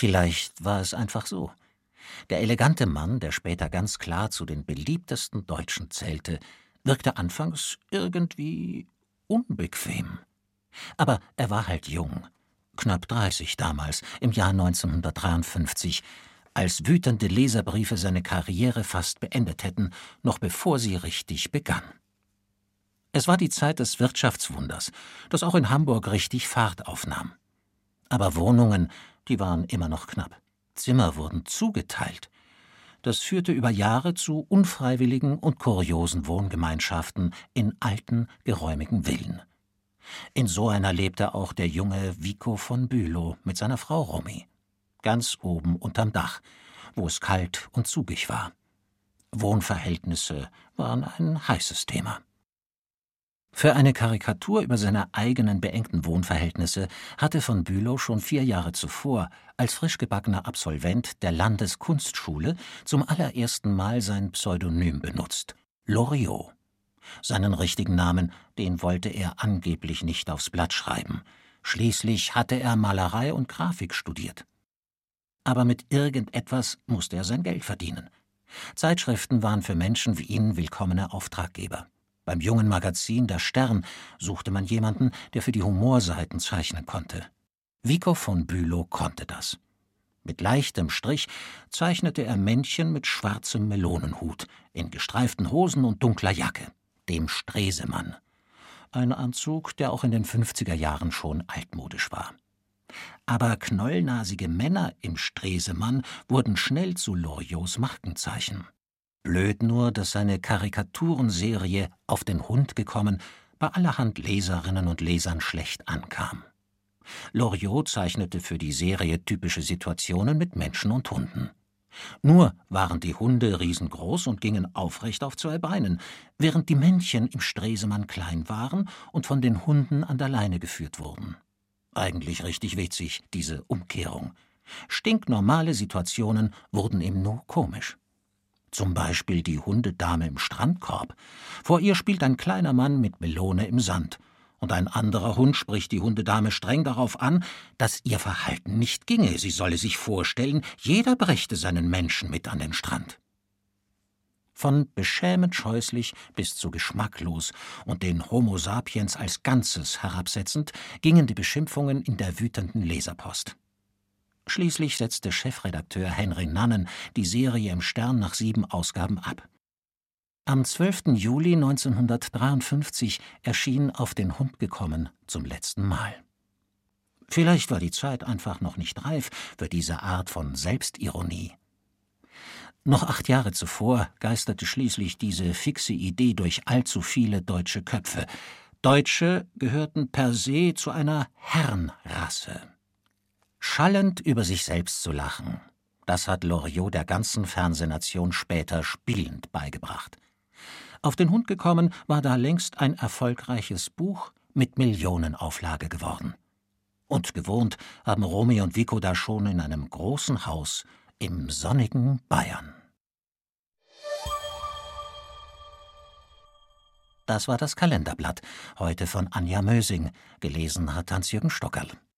Vielleicht war es einfach so. Der elegante Mann, der später ganz klar zu den beliebtesten Deutschen zählte, wirkte anfangs irgendwie unbequem. Aber er war halt jung, knapp 30 damals, im Jahr 1953, als wütende Leserbriefe seine Karriere fast beendet hätten, noch bevor sie richtig begann. Es war die Zeit des Wirtschaftswunders, das auch in Hamburg richtig Fahrt aufnahm. Aber Wohnungen, die waren immer noch knapp. Zimmer wurden zugeteilt. Das führte über Jahre zu unfreiwilligen und kuriosen Wohngemeinschaften in alten, geräumigen Villen. In so einer lebte auch der junge Vico von Bülow mit seiner Frau Romy. Ganz oben unterm Dach, wo es kalt und zugig war. Wohnverhältnisse waren ein heißes Thema. Für eine Karikatur über seine eigenen beengten Wohnverhältnisse hatte von Bülow schon 4 Jahre zuvor als frisch gebackener Absolvent der Landeskunstschule zum allerersten Mal sein Pseudonym benutzt: Loriot. Seinen richtigen Namen, den wollte er angeblich nicht aufs Blatt schreiben. Schließlich hatte er Malerei und Grafik studiert. Aber mit irgendetwas musste er sein Geld verdienen. Zeitschriften waren für Menschen wie ihn willkommene Auftraggeber. Beim jungen Magazin Der Stern suchte man jemanden, der für die Humorseiten zeichnen konnte. Vico von Bülow konnte das. Mit leichtem Strich zeichnete er Männchen mit schwarzem Melonenhut, in gestreiften Hosen und dunkler Jacke, dem Stresemann. Ein Anzug, der auch in den 50er Jahren schon altmodisch war. Aber knollnasige Männer im Stresemann wurden schnell zu Loriots Markenzeichen. Blöd nur, dass seine Karikaturenserie Auf den Hund gekommen bei allerhand Leserinnen und Lesern schlecht ankam. Loriot zeichnete für die Serie typische Situationen mit Menschen und Hunden. Nur waren die Hunde riesengroß und gingen aufrecht auf 2 Beinen, während die Männchen im Stresemann klein waren und von den Hunden an der Leine geführt wurden. Eigentlich richtig witzig, diese Umkehrung. Stinknormale Situationen wurden ihm nur komisch. Zum Beispiel die Hundedame im Strandkorb. Vor ihr spielt ein kleiner Mann mit Melone im Sand. Und ein anderer Hund spricht die Hundedame streng darauf an, dass ihr Verhalten nicht ginge. Sie solle sich vorstellen, jeder brächte seinen Menschen mit an den Strand. Von beschämend scheußlich bis zu geschmacklos und den Homo sapiens als Ganzes herabsetzend gingen die Beschimpfungen in der wütenden Leserpost. Schließlich setzte Chefredakteur Henry Nannen die Serie im Stern nach 7 Ausgaben ab. Am 12. Juli 1953 erschien Auf den Hund gekommen zum letzten Mal. Vielleicht war die Zeit einfach noch nicht reif für diese Art von Selbstironie. Noch 8 Jahre zuvor geisterte schließlich diese fixe Idee durch allzu viele deutsche Köpfe. Deutsche gehörten per se zu einer Herrenrasse. Schallend über sich selbst zu lachen, das hat Loriot der ganzen Fernsehnation später spielend beigebracht. Auf den Hund gekommen war da längst ein erfolgreiches Buch mit Millionenauflage geworden. Und gewohnt haben Romy und Vico da schon in einem großen Haus im sonnigen Bayern. Das war das Kalenderblatt, heute von Anja Mösing, gelesen hat Hans-Jürgen Stockerl.